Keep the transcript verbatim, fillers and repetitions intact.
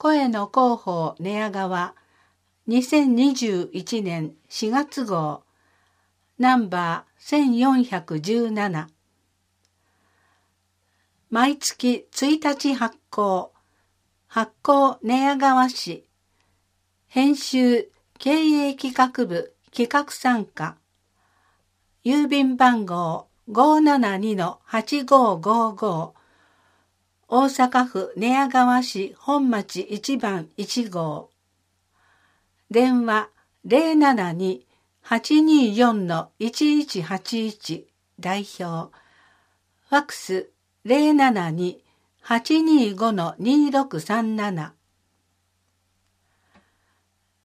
声の広報寝屋川にせんにじゅういちねんしがつ号ナンバーせんよんひゃくじゅうなな。毎月ついたち発行、発行寝屋川市、編集経営企画部企画参加、郵便番号 ごーななにのはちごーごーごー、大阪府寝屋川市本町いちばんいち号、電話 ゼロななに はちにーよんのいちいちはちいち 代表、ファックス ゼロななに はちにーごのにろくさんなな、